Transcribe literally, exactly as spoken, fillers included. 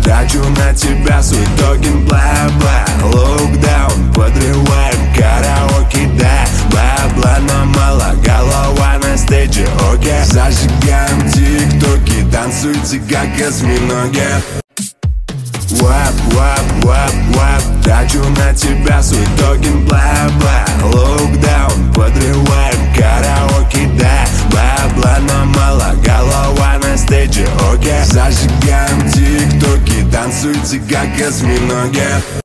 Трачу на тебя свой токен, бла-бла. Локдаун, подрываем караоке, да. Бабла, но мало, голова на стейдже, окей. Зажигаем тиктоки, танцуйте как осьминоги. Вап, вап, вап, вап. Трачу на тебя свой токен, бла-бла. Локдаун, подрываем караоке, да. Бабла, но мало, голова на стейдже, окей. Зажигаем тиктоки, танцуйте как осьминоги.